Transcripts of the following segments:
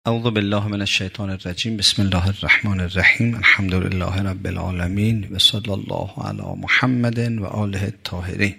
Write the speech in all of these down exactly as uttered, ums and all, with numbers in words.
اعوذ بالله من الشیطان الرجیم. بسم الله الرحمن الرحیم. الحمد لله رب العالمین و صلی الله علی محمد و آله الطاهرین.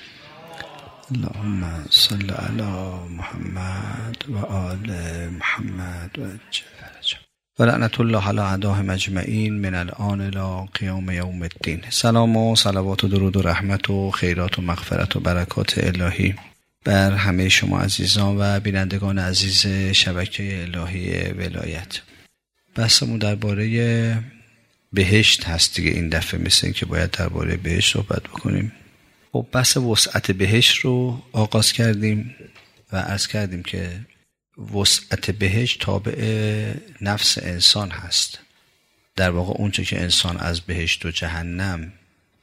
اللهم صل علی محمد و آل محمد و عجل و لعنت الله علی اعدائهم اجمعین من الآن الی قیام یوم الدین. سلام و صلوات و درود و رحمت و خیرات و مغفرت و برکات الهی بر همه شما عزیزان و بینندگان عزیز شبکه الهی ولایت. بحثمون درباره بهشت هست دیگه. این دفعه مثل این که باید درباره بهشت صحبت بکنیم. خب بحث وسعت بهشت رو آغاز کردیم و عرض کردیم که وسعت بهشت تابع نفس انسان هست. در واقع اونچه که انسان از بهشت و جهنم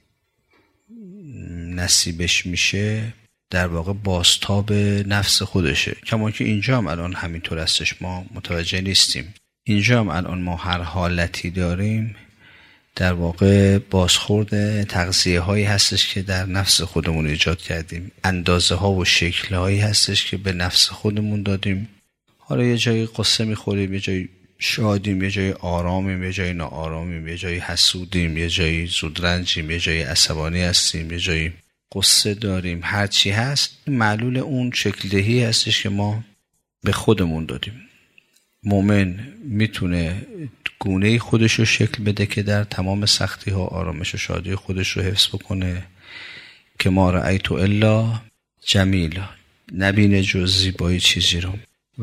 نصیبش میشه در واقع بازتاب نفس خودشه. کما که اینجا هم الان همینطور هستش، ما متوجه نیستیم. اینجا هم الان ما هر حالتی داریم در واقع بازخورد تغذیه هایی هستش که در نفس خودمون ایجاد کردیم، اندازه ها و شکل هایی هستش که به نفس خودمون دادیم. حالا یه جایی قصه میخوریم، یه جایی شادیم، یه جایی آرامیم، یه جایی ناآرامیم، یه جایی حسودیم، یه جایی زودرنجیم، یه جایی عصبانی هستیم، یه جایی قصه داریم. هر چی هست معلول اون شکل دهی هستش که ما به خودمون دادیم. مومن میتونه گونه خودش رو شکل بده که در تمام سختی ها آرامش و شادی خودش رو حفظ بکنه که ما رأیت الا جمیلا، نبینه جز زیبایی چیزی رو.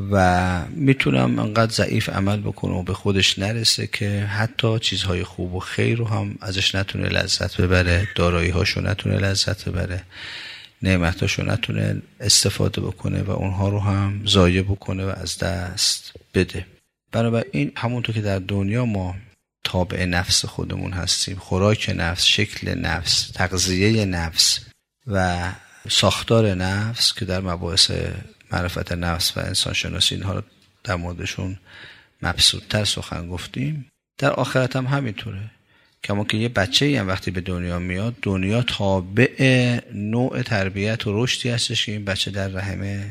و میتونم انقدر ضعیف عمل بکنه و به خودش نرسه که حتی چیزهای خوب و خیر رو هم ازش نتونه لذت ببره، دارایی هاشو نتونه لذت ببره، نعمتاشو نتونه استفاده بکنه و اونها رو هم ضایع بکنه و از دست بده. بنابراین همونطور که در دنیا ما تابع نفس خودمون هستیم، خوراک نفس، شکل نفس، تغذیه نفس و ساختار نفس که در مباحث معرفت نفس و انسان شناسی اینها رو در موردشون مبسوط‌تر سخن گفتیم، در آخرت هم همینطوره. کما که یه بچه‌ای هم وقتی به دنیا میاد، دنیا تابع نوع تربیت و رشدی هستش که این بچه در رحم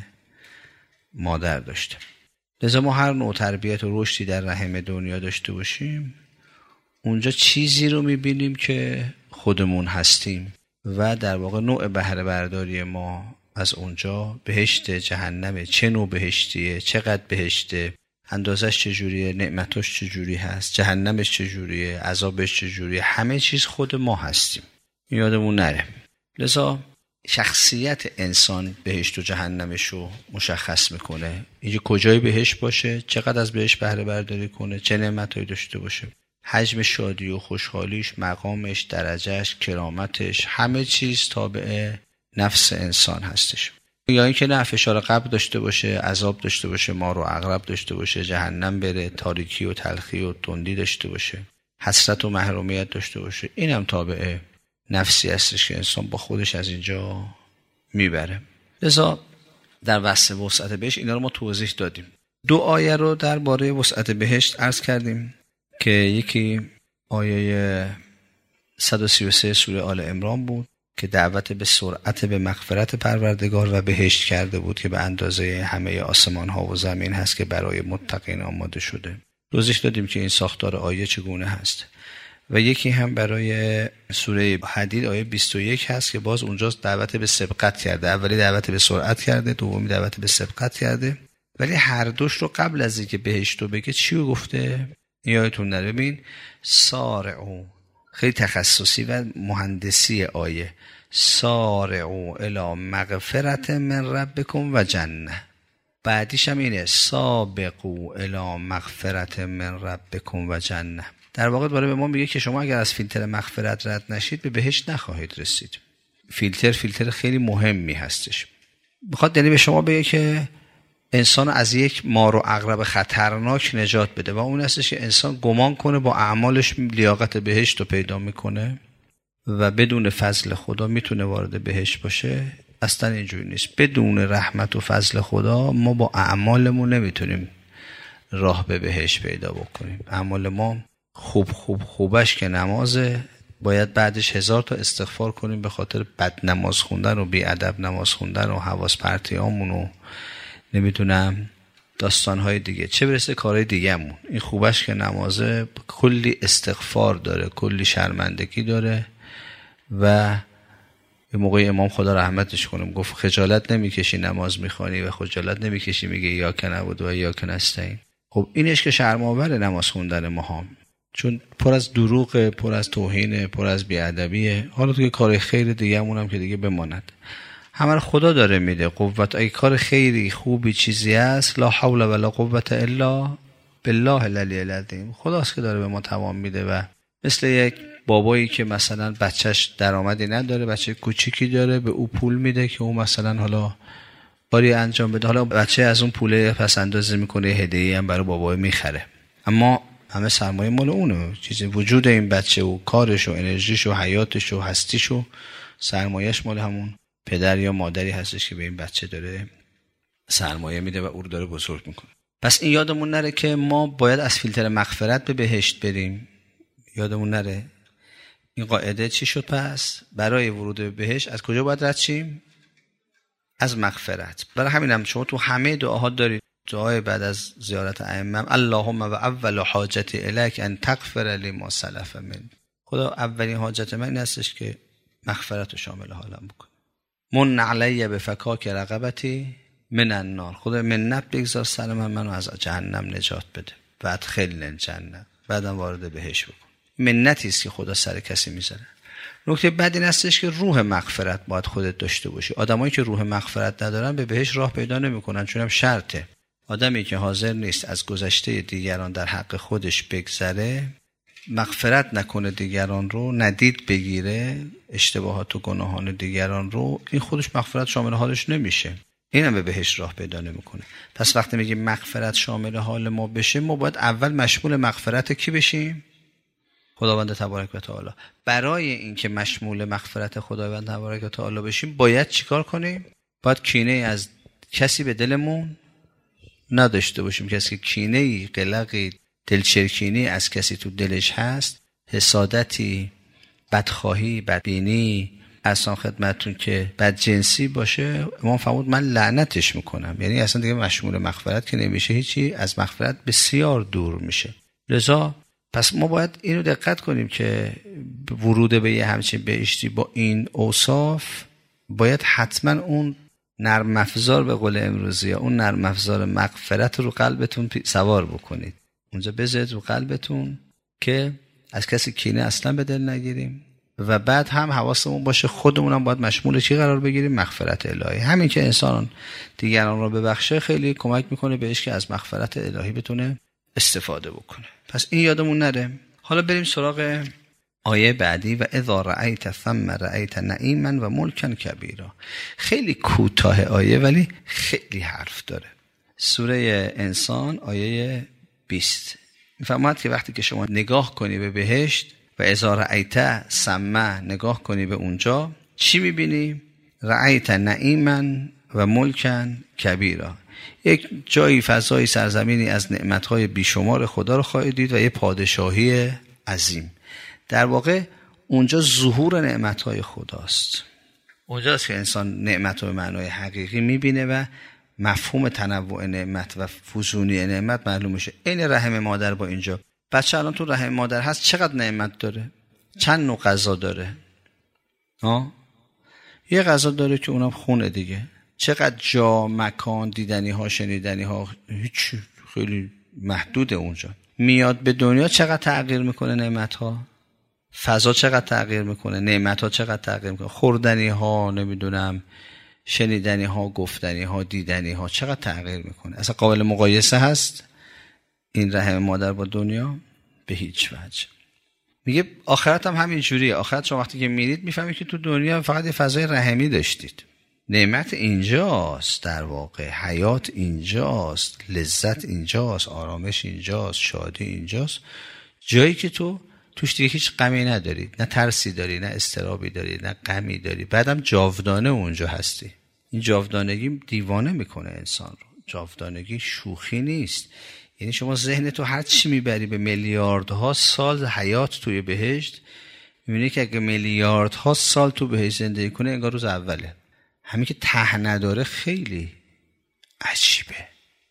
مادر داشته. لذا ما هر نوع تربیت و رشدی در رحم دنیا داشته باشیم، اونجا چیزی رو میبینیم که خودمون هستیم و در واقع نوع بهره برداری ما از اونجا بهشت، جهنمه، چه نوع بهشتیه، چقدر بهشته، اندازش چجوریه، نعمتش چجوری هست، جهنمش چجوریه، عذابش چجوریه، همه چیز خود ما هستیم. یادمون نره. لذا شخصیت انسان بهشت و جهنمش رو مشخص میکنه. اینجا کجای بهشت باشه، چقدر از بهشت بهره برداری کنه، چه نعمتایی داشته باشه، حجم شادی و خوشحالیش، مقامش، درجهش، کرامتش، همه چیز تابع نفس انسان هستش. یا اینکه نه، فشار قبر داشته باشه، عذاب داشته باشه، مار و عقرب داشته باشه، جهنم بره، تاریکی و تلخی و تندی داشته باشه، حسرت و محرومیت داشته باشه، اینم تابع نفسی هستش که انسان با خودش از اینجا میبره. لذا در وصف وسعت بهشت اینا رو ما توضیح دادیم. دو آیه رو درباره وسعت بهشت عرض کردیم که یکی آیه صد و سی و سه سوره آل عمران بود که دعوت به سرعت به مغفرت پروردگار و بهشت کرده بود که به اندازه همه آسمان ها و زمین هست که برای متقین آماده شده. توضیح دادیم که این ساختار آیه چگونه هست. و یکی هم برای سوره حدید آیه بیست و یک هست که باز اونجا دعوت به سبقت کرده. اولی دعوت به سرعت کرده، دومی دعوت به سبقت کرده، ولی هر دوش رو قبل از اینکه بهشت رو بگه چی رو گفته؟ یادتون نره. ببین سارعو، خیلی تخصصی و مهندسی آیه، سارعو الی مغفرت من ربکم و جنه. بعدیش هم اینه سابقو الی مغفرت من ربکم و جنه. در واقع داره به ما میگه که شما اگر از فیلتر مغفرت رد نشید به بهشت نخواهید رسید. فیلتر فیلتر خیلی مهمی هستش. بخواد یعنی به شما بگه که انسان از یک مار و عقرب خطرناک نجات بده و اون هستش که انسان گمان کنه با اعمالش لیاقت بهشت رو پیدا میکنه و بدون فضل خدا میتونه وارد بهشت باشه. اصلا اینجوری نیست. بدون رحمت و فضل خدا ما با اعمالمون نمیتونیم راه به بهشت پیدا بکنیم. اعمال ما خوب خوب خوبش که نمازه، باید بعدش هزار تا استغفار کنیم به خاطر بد نماز خوندن و بی ادب نماز خوندن و حواس پرتیامون و نمیدونم داستانهای دیگه، چه برسه کارهای دیگه‌مون. این خوبش که نمازه کلی استغفار داره، کلی شرمندگی داره و یه موقع امام خدا رحمتش کنه گفت خجالت نمیکشی نماز میخوانی و خجالت نمیکشی میگه یا که نبود و یا که نستعین. خب اینش که شرم‌آور نماز خوندن ما هم، چون پر از دروغ، پر از توهین، پر از بی‌ادبیه. حالا تو کار خیر دیگه‌مون هم که دیگه بماند، همه رو خدا داره میده قوت. اگه کار خیری خوبی چیزی است، لا حول ولا قوت الا بالله العلی العظیم، خداست که داره به ما توان میده. و مثل یک بابایی که مثلا بچهش درآمدی نداره، بچه کوچیکی داره، به او پول میده که او مثلا حالا باری انجام بده، حالا بچه از اون پوله پس اندازی میکنه، هدیه‌ای هم برای بابای میخره، اما همه سرمایه مال اونه. چیزی وجود این بچه و کارش و انرژیش و حیاتش و هستیش و سرمایهش مال همون پدر یا مادری هستش که به این بچه داره سرمایه میده و او رو داره بزرگ میکنه. پس این یادمون نره که ما باید از فیلتر مغفرت به بهشت بریم. یادمون نره این قاعده چی شد. پس برای ورود به بهشت از کجا باید رد شیم؟ از مغفرت. برای همینم شما تو همه دعاها دارید دعای بعد از زیارت ائمه، اللهم و اول حاجتی الیک ان تغفر لی ما سلف من. خدا اولین حاجت من این هستش که مغفرت رو شامل حالم بکن. من علی بفکاک رقبتی من النار. خدا منت بگذار سر من، منو از جهنم نجات بده. بعد خیلی جنت، بعدم وارد بهشت بکن. منتی است که خدا سر کسی میذاره. نکته بعد این هستش که روح مغفرت باید خودت داشته باشی. آدمایی که روح مغفرت ندارن به بهشت راه پیدا نمیکنن، چون هم شرطه. آدمی که حاضر نیست از گذشته دیگران در حق خودش بگذره، مغفرت نکنه دیگران رو، ندید بگیره اشتباهات و گناهان دیگران رو، این خودش مغفرت شامل حالش نمیشه، اینم به بهشت راه پیدا نمیکنه. پس وقتی میگیم مغفرت شامل حال ما بشه، ما باید اول مشمول مغفرت کی بشیم؟ خداوند تبارک و تعالی. برای اینکه مشمول مغفرت خداوند تبارک و تعالی بشیم باید چیکار کنیم؟ باید کینه از کسی به دلمون نداشته باشیم. کسی که کینه‌ای، قلقی، دلچرکینی از کسی تو دلش هست، حسادتی، بدخواهی، بدبینی، اصلا خدمتون که بدجنسی باشه، امام فرمود من لعنتش میکنم. یعنی اصلا دیگه مشمول مغفرت که نمیشه، هیچی، از مغفرت بسیار دور میشه. لذا پس ما باید اینو دقت کنیم که ورود به یه همچین بهشتی با این اوصاف باید حتما اون نرم افزار، به قول امروزی ها، اون نرم افزار مغفرت رو قلبتون سوار بکنید. اونجا بذارید رو قلبتون که از کسی کینه اصلا به دل نگیریم و بعد هم حواسمون باشه خودمون هم باید مشمول چی قرار بگیریم؟ مغفرت الهی. همین که انسان دیگران رو ببخشه خیلی کمک میکنه بهش که از مغفرت الهی بتونه استفاده بکنه. پس این یادمون نره. حالا بریم سراغ آیه بعدی. و اذا رأیت ثم رأیت نعیما و ملکا کبیرا. خیلی کوتاه آیه ولی خیلی حرف داره. سوره انسان آیه بیست میفرماید که وقتی که شما نگاه کنی به بهشت و اذا رأیت ثم، نگاه کنی به اونجا، چی میبینی؟ رأیت نعیما و ملکا کبیرا. یک جایی، فضای سرزمینی از نعمتهای بیشمار خدا رو خواهید دید و یک پادشاهی عظیم. در واقع اونجا ظهور نعمتهای خداست. اونجاست که انسان نعمت رو به معنای حقیقی میبینه و مفهوم تنوع نعمت و فزونی نعمت معلوم میشه. این رحم مادر با اینجا، بچه الان تو رحم مادر هست، چقدر نعمت داره؟ چند نوع غذا داره؟ ها؟ یه غذا داره که اونم خونه دیگه. چقدر جا، مکان، دیدنی ها، شنیدنی ها، هیچ، خیلی محدوده اونجا. میاد به دنیا چقدر تغییر میکنه نعمت ها، فضا چقدر تغییر میکنه، نعمت ها چقدر تغییر میکنه، خوردنی ها، نمیدونم شنیدنی ها، گفتنی ها، دیدنی ها چقدر تغییر میکنه. اصلا قابل مقایسه هست این رحم مادر با دنیا؟ به هیچ وجه. میگه آخرت هم همین جوریه. آخرت شما وقتی که میرید میفهمید که تو دنیا فقط یه فضای رحمی داشتید. نعمت اینجاست، در واقع حیات اینجاست، لذت اینجاست، آرامش اینجاست، شادی اینجاست، جایی که تو توش دیگه هیچ غمی نداری، نه ترسی داری، نه اضطرابی داری، نه غمی داری، بعدم جاودانه اونجا هستی. این جاودانگی دیوانه میکنه انسان رو. جاودانگی شوخی نیست. یعنی شما ذهن تو هر چی میبری به میلیاردها سال حیات توی بهشت، میبینی که اگه میلیاردها سال تو بهشت زندگی کنه انگار روز اوله. همین که ته نداره خیلی عجیبه،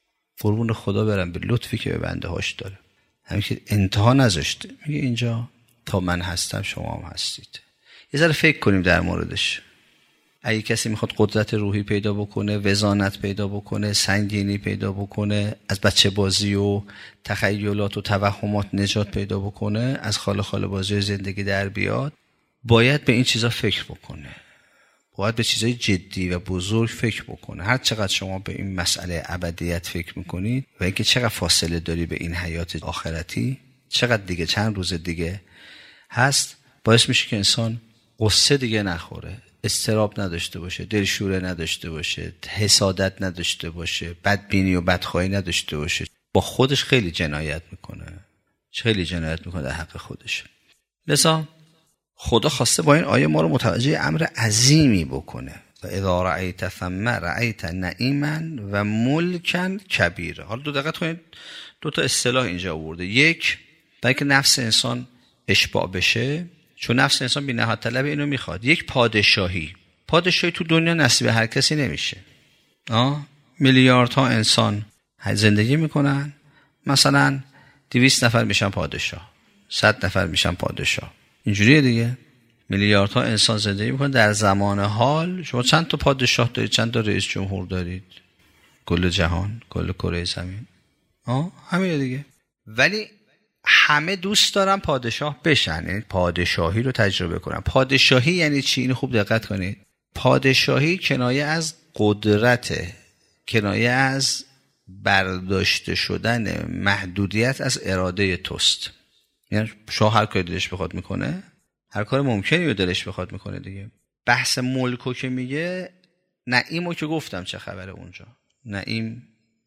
قربون خدا برم به لطفی که به بنده هاش داره. همین که انتها نذاشته، میگه اینجا تا من هستم شما هم هستید. یه ذره فکر کنیم در موردش. اگه کسی میخواد قدرت روحی پیدا بکنه، وزانت پیدا بکنه، سنگینی پیدا بکنه، از بچه بازی و تخیلات و توهمات نجات پیدا بکنه، از خاله خاله بازی زندگی در بیاد، باید به این چیزا فکر بکنه. باید به چیزای جدی و بزرگ فکر بکنه. هر چقدر شما به این مسئله ابدیت فکر میکنید و اینکه چقدر فاصله داری به این حیات آخرتی، چقدر دیگه چند روز دیگه هست، باعث میشه که انسان قصه دیگه نخوره، استراب نداشته باشه، دلشوره نداشته باشه، حسادت نداشته باشه، بدبینی و بدخواهی نداشته باشه. با خودش خیلی جنایت میکنه، خیلی جنایت میکنه در حق خودش. لذا خدا خواسته با این آیه ما رو متوجه امر عظیمی بکنه. و اذا رأیت ثم رأیت نعیما و ملکا کبیرا. حالا دو دقیقه کنید، دو تا اصطلاح اینجا آورده. یک، برای که نفس انسان اشباع بشه، چون نفس انسان بی نهایت طلب اینو میخواد. یک، پادشاهی. پادشاهی تو دنیا نصیب هر کسی نمیشه. آه میلیاردها انسان زندگی میکنن، مثلا دویست نفر میشن پادشاه، صد نفر میشن پادشاه. اینجوریه دیگه. میلیاردها انسان زندگی میکنن در زمان حال. شما چند تا پادشاه دارید؟ چند تا رئیس جمهور دارید؟ کل جهان، کل کره زمین. آه همین دیگه. ولی همه دوست دارن پادشاه بشن، یعنی پادشاهی رو تجربه کنن. پادشاهی یعنی چی؟ اینو خوب دقت کنید. پادشاهی کنایه از قدرت، کنایه از برداشته شدن محدودیت از اراده توست. یعنی شاه هر کاری دلش بخواد میکنه، هر کار ممکنی رو دلش بخواد میکنه دیگه. بحث ملکو که میگه، نعیمو که گفتم چه خبره اونجا. نعیم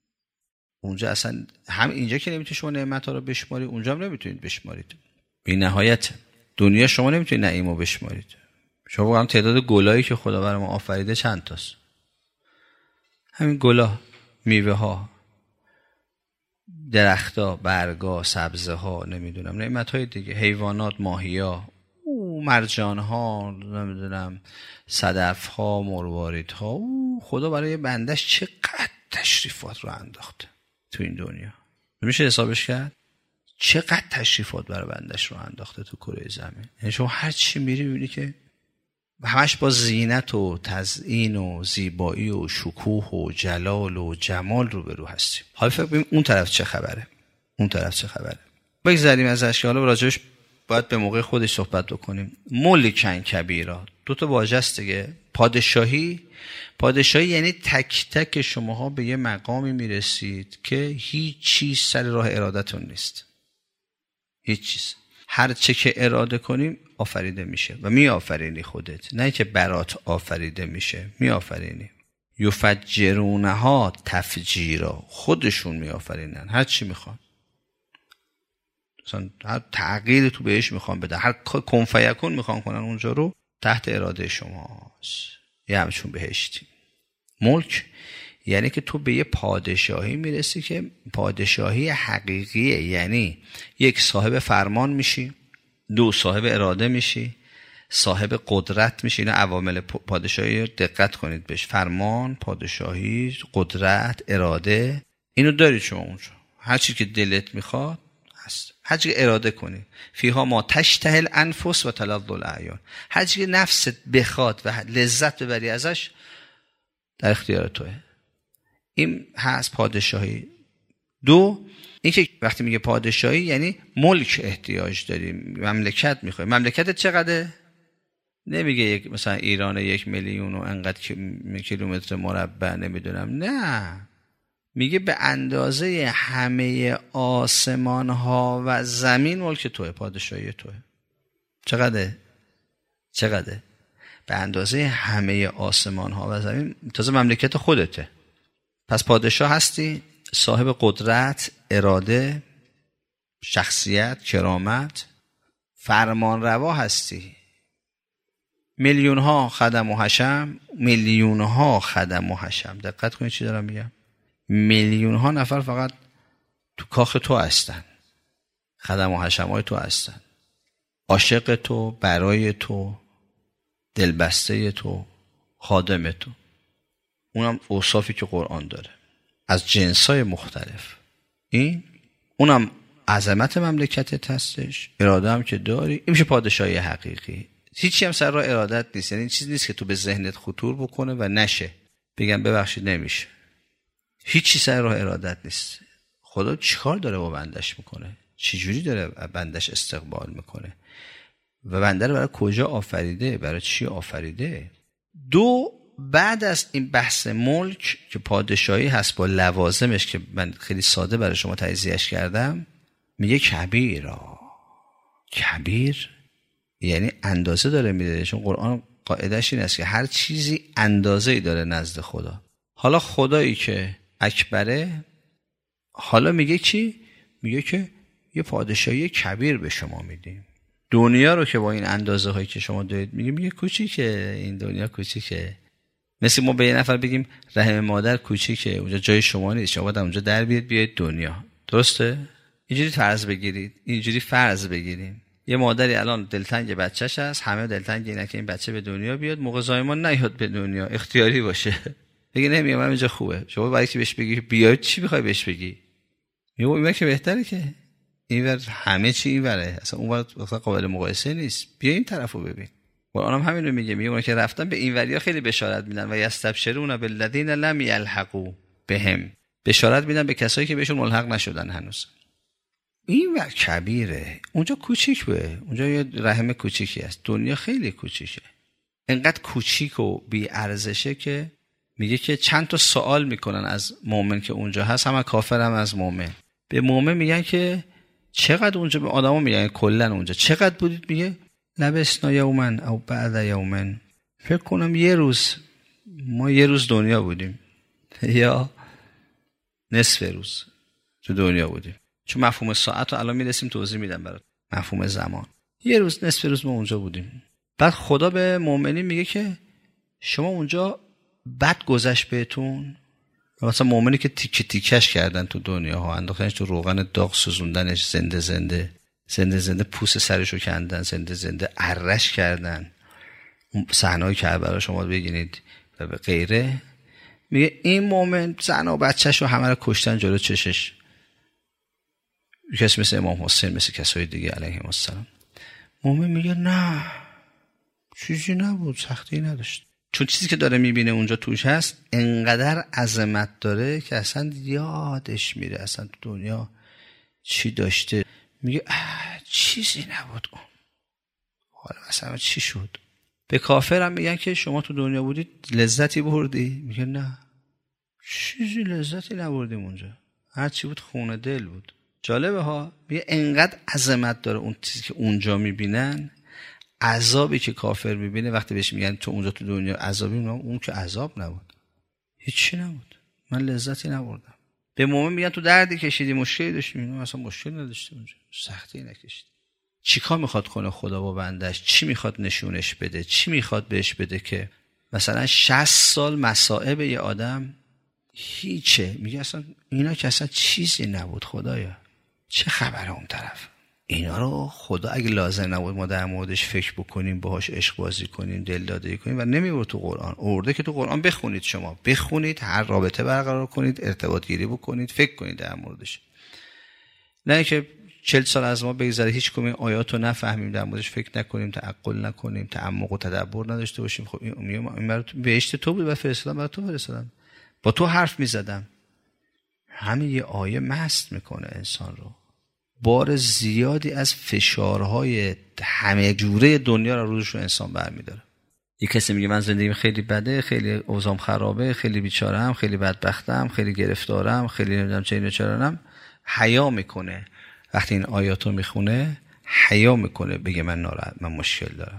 اونجا اصلا هم اینجا که نمیتونید شما نعمت‌ها رو بشمارید، اونجا هم نمیتونید بشمارید. بی نهایت دنیا شما نمیتونید نعیمو بشمارید. شما واقعا تعداد گلایی که خدا برای ما آفریده چند تاست؟ همین گلا، میوه ها، درختها، برگا، سبزه ها، نمیدونم نعمت‌های دیگه، حیوانات، ماهیا، مرجان ها، نمیدونم صدف ها، مروارید ها. خدا برای بندش چقدر تشریفات رو انداخته تو این دنیا. میشه حسابش کرد چقدر تشریفات برای بندش رو انداخته تو کره زمین. یعنی شما هر چی میری میبینی که همش با زینت و تزیین و زیبایی و شکوه و جلال و جمال رو به رو هستیم. حالا فکر ببین اون طرف چه خبره، اون طرف چه خبره. بگذاریم ازش که حالا راجعش باید به موقع خودش صحبت بکنیم. ملکن کبیرا، دو تا واژه است دیگه. پادشاهی، پادشاهی یعنی تک تک شماها به یه مقامی میرسید که هیچ چیز سر راه ارادتون نیست. هیچ چیز، هر چه که اراده کنیم آفریده میشه و می آفرینی خودت، نه که برات آفریده میشه، می آفرینی. یفجرونها تفجیرا، خودشون می آفرینن هر چی میخوان. مثلا هر تغییر تو بهش میخوان بده، هر کن فیکون میخوان کنن اونجا رو، تحت اراده شماست. یه همچون بهشتی. ملک یعنی که تو به یه پادشاهی میرسی که پادشاهی حقیقیه، یعنی یک صاحب فرمان میشی، دو صاحب اراده میشی، صاحب قدرت میشی. اینا عوامل پادشاهی، دقت کنید بهش. فرمان، پادشاهی، قدرت، اراده، اینو دارید شما اونجا. هر چی که دلت میخواد هست، هر چی که اراده کنی. فیها ما تشتهی الانفس و تلظ الاعیان، هر چی که نفست بخواد و لذت ببری ازش در اختیار توه. این هست پادشاهی. دو، این که وقتی میگه پادشاهی یعنی ملک احتیاج داریم، مملکت میخوای. مملکتت چقدره؟ نمیگه یک مثلا ایران یک میلیون و انقدر کیلومتر مربع، نمیدونم، نه، میگه به اندازه همه آسمان ها و زمین ملک توه، پادشاهی توه. چقدره؟ چقدره؟ به اندازه همه آسمان ها و زمین. تازه مملکت خودته. پس پادشاه هستی، صاحب قدرت، اراده، شخصیت، کرامت، فرمان روا هستی. میلیون ها خدم و حشم، میلیون ها خدم و حشم. دقت کنید چی دارم میگم. میلیون ها نفر فقط تو کاخ تو هستن، خدم و حشم های تو هستن، عاشق تو، برای تو، دلبسته تو، خادم تو. اونم اوصافی که قرآن داره. از جنسای مختلف. این اونم عظمت مملکتت هستش، اراده هم که داری، این میشه پادشاهی حقیقی. هیچی هم سر راه ارادت نیست، یعنی این چیز نیست که تو به ذهنت خطور بکنه و نشه بگم ببخشید نمیشه. هیچی سر راه ارادت نیست. خدا چیکار داره با بندش میکنه؟ چی جوری داره بندش استقبال میکنه و بنده رو برای کجا آفریده، برای چی آفریده؟ دو، بعد از این بحث ملک که پادشاهی هست با لوازمش که من خیلی ساده برای شما تجزیهش کردم، میگه کبیر. کبیر یعنی اندازه داره میده، چون قرآن قاعدش این است که هر چیزی اندازه‌ای داره نزد خدا. حالا خدایی که اکبره، حالا میگه چی؟ میگه که یه پادشاهی کبیر به شما میدیم. دنیا رو که با این اندازه هایی که شما دارید میگه میگه کوچیکه، این دنیا کوچیکه. مثل ما به یه نفر بگیم رحم مادر کوچیکه، اونجا جای شما نیست، شما باید اونجا در بیاد بیاید دنیا. درسته؟ اینجوری فرض بگیرید، اینجوری فرض بگیریم. یه مادری الان دلتنگ بچه‌ش هست، همه دلتنگ اینه که این بچه به دنیا بیاد، موقع زایمان نیاد به دنیا، اختیاری باشه. بگی نمیام من اینجا خوبه. شما برای کی بهش بگی بیاید، چی میخوای بهش بگی؟ میگه این که بهتره که اینور همه چی اینوره، اصلا اونور اصلا قابل مقایسه نیست، بیا این طرفو ببین. قرآن هم همین رو میگه، میگه اون که رفتن به اینوریا خیلی بشارت میدن و یستبشرون بالذین لم یلحقوا بهم، بشارت میدن به کسایی که بهشون ملحق نشدن هنوز. این ور کبیره، اونجا کوچیک به، اونجا یه رحم کوچیکی است، دنیا خیلی کوچیکه، انقدر کوچیک و بی ارزشه که میگه که چند تا سوال میکنن از مؤمن که اونجا هست، هم کافر هم از مؤمن. به مؤمن میگن که چقدر اونجا، به آدما میگن کلا اونجا چقدر بودید؟ میگه لبسنا یومن او بعد یومن، فکر کنم یه روز، ما یه روز دنیا بودیم یا نصف روز تو دنیا بودیم، چون مفهوم ساعت رو الان میرسیم توضیح میدم برات. مفهوم زمان، یه روز نصف روز ما اونجا بودیم. بعد خدا به مؤمنین میگه که شما اونجا بد گذشت بهتون، مثلا مؤمنی که تیکه تیکش کردن تو دنیا ها، انداختنش تو روغن داغ، سوزوندنش زنده زنده زنده زنده، پوست سرشو کندن زنده زنده، ارش کردن، اون صحنه‌ای که برای شما بگینید و به غیره. میگه این مؤمن زن و بچه‌شو همه رو کشتن جلو چشش. کسی مثل امام حسین، مثل کسای دیگه علیهم السلام. مؤمن میگه نه چیزی نبود، سختی نداشت، چون چیزی که داره میبینه اونجا توش هست انقدر عظمت داره که اصلا یادش میره اصلا تو دنیا چی داشته. میگه چیزی نبود اون، حالا مثلا چی شد؟ به کافر هم میگن که شما تو دنیا بودید لذتی بردی؟ میگه نه چیزی لذتی نبردیم اونجا، هر چی بود خونه دل بود. جالبه ها، میگه انقدر عظمت داره اون چیزی که اونجا میبینن، عذابی که کافر میبینه وقتی بهش میگن تو اونجا تو دنیا عذابی، میگن اون که عذاب نبود، هیچی نبود، من لذتی نبردم. به مومن میگن تو دردی کشیدی، مشکلی داشتی، میگن اصلا مشکل نداشتی اونجا، سختی نکشیدی. چیکار میخواد کنه خدا با بندش؟ چی میخواد نشونش بده؟ چی میخواد بهش بده که مثلا شصت سال مصائب یه آدم هیچه، میگه اصلا اینا که اصلا چیزی نبود خدایا، چه خبره اون طرف؟ اینا رو خدا اگه لازم نبود ما در موردش فکر بکنیم، باهاش عشق بازی کنیم، دلدادگی کنیم، و نمیورد تو قرآن. ارده که تو قرآن بخونید، شما بخونید، هر رابطه برقرار کنید، ارتباط گیری بکنید، فکر کنید در موردش. نه که چهل سال از ما بگذره هیچ کدوم آیات رو نفهمیم، در موردش فکر نکنیم، تعقل نکنیم، تعمق و تدبر نداشته باشیم. خب این برای بهشت تو بود و فرستادم برای تو فرستادم، با تو حرف میزدم. همین یه آیه مست میکنه انسان رو. بار زیادی از فشارهای همه جوره دنیا رو روزش رو انسان برمیداره. یک کسی میگه من زندگیم خیلی بده، خیلی اوضاعم خرابه، خیلی بیچاره‌ام، خیلی بدبختم، خیلی گرفتارم، خیلی نمیدونم چه اینو چرانم، حیا میکنه. وقتی این آیاتو میخونه حیا میکنه، بگه من ناراحت، من مشکل دارم.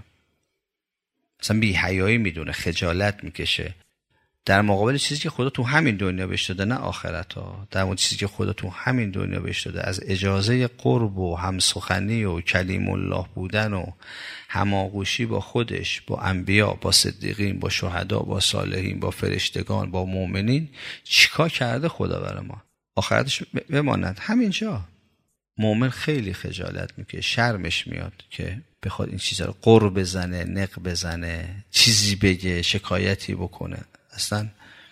مثلا بی حیایی میدونه، خجالت میکشه در مقابل چیزی که خدا تو همین دنیا بهش داده، نه آخرت ها. در مقابل چیزی که خدا تو همین دنیا بهش داده، از اجازه قرب و همسخنی و کلیم الله بودن و هماغوشی با خودش، با انبیا، با صدیقین، با شهدا، با صالحین، با فرشتگان، با مؤمنین، چیکار کرده خدا برای ما؟ آخرتش بماند همینجا. مؤمن خیلی خجالت میکشه، شرمش میاد که بخواد این چیزا رو قرب بزنه، نق بزنه، چیزی بگه، شکایتی بکنه. اصلا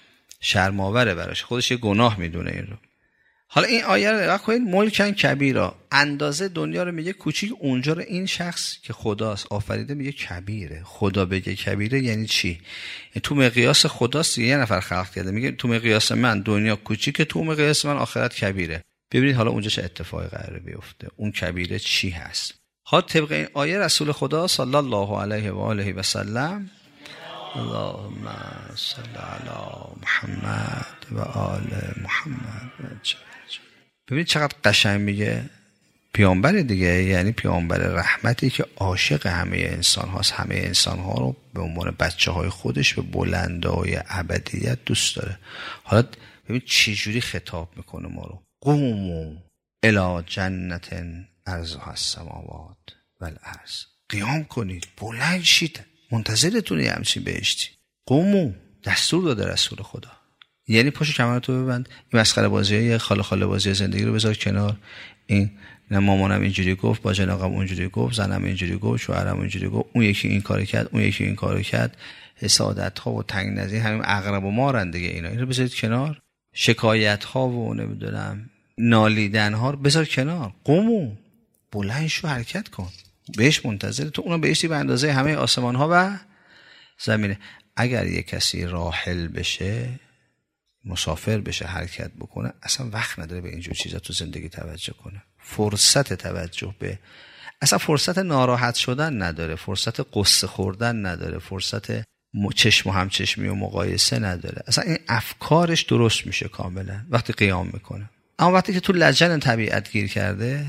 شرم‌آوره براش، خودش یه گناه میدونه این رو. حالا این آیه رو نگاه کنید، ملکن کبیرا، اندازه دنیا رو میگه کوچیک، اونجا رو این شخص که خداست آفریده میگه کبیره. خدا بگه کبیره یعنی چی؟ تو مقیاس خداست، یه نفر خلق کرده، میگه تو مقیاس من دنیا کوچیکه، تو مقیاس من آخرت کبیره. ببینید حالا اونجا چه اتفاقی قراره بیفته، اون کبیره چی هست. حالا طبق این آیه رسول خدا صلی الله علیه و آله و سلم، اللهم صل علی محمد و آل محمد. ببینید چقدر قشنگ میگه پیامبر دیگه، یعنی پیامبر رحمتی که عاشق همه انسان هاست، همه انسان ها رو به عنوان بچه های خودش به بلندای ابدیت دوست داره. حالا ببینید چه جوری خطاب میکنه ما رو، قوموا الی جنت عرضها السماوات والارض، قیام کنید، بلند شید، منتظرتونه همچین بهشتی. قوموا، دستور داده رسول خدا، یعنی پاشو کمرتو ببند، این مسخره بازیه خاله خاله بازی زندگی رو بذار کنار. این نه مامانم اینجوری گفت، با جناقم اونجوری گفت، زنم اینجوری گفت، شوهرم اینجوری گفت، اون یکی این کارو کرد، اون یکی این کارو کرد، حسادت ها و تنگ نظری همین اغرب و مارن دیگه. اینا اینو بذارید کنار، شکایت ها و نمیدونم نالیدن ها رو بذار کنار. قومو، بلند شو، حرکت کن، بهش منتظر تو. اونا بهشتی به اندازه همه آسمان ها و زمینه. اگر یک کسی راحل بشه، مسافر بشه، حرکت بکنه، اصلا وقت نداره به اینجور چیزا تو زندگی توجه کنه، فرصت توجه به، اصلا فرصت ناراحت شدن نداره، فرصت قصه خوردن نداره، فرصت چشم و همچشمی و مقایسه نداره. اصلا این افکارش درست میشه کاملا وقتی قیام میکنه. اما وقتی که تو لجن طبیعت گیر کرده،